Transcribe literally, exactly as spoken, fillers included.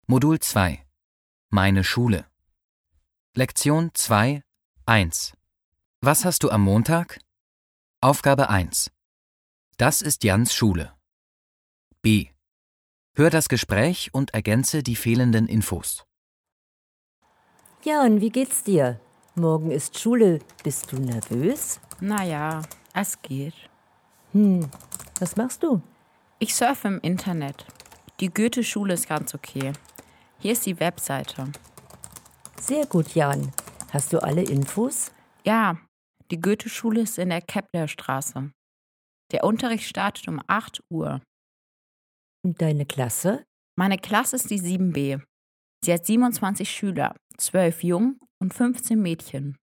Modul zwei. Meine Schule. Lektion zwei eins. Was hast du am Montag? Aufgabe eins. Das ist Jans Schule. B. Hör das Gespräch und ergänze die fehlenden Infos. Jan, wie geht's dir? Morgen ist Schule. Bist du nervös? Naja, es geht. Hm, was machst du? Ich surfe im Internet. Die Goethe-Schule ist ganz okay. Hier ist die Webseite. Sehr gut, Jan. Hast du alle Infos? Ja, die Goethe-Schule ist in der Keplerstraße. Der Unterricht startet um acht Uhr. Und deine Klasse? Meine Klasse ist die sieben b. Sie hat siebenundzwanzig Schüler, zwölf Jungen und fünfzehn Mädchen.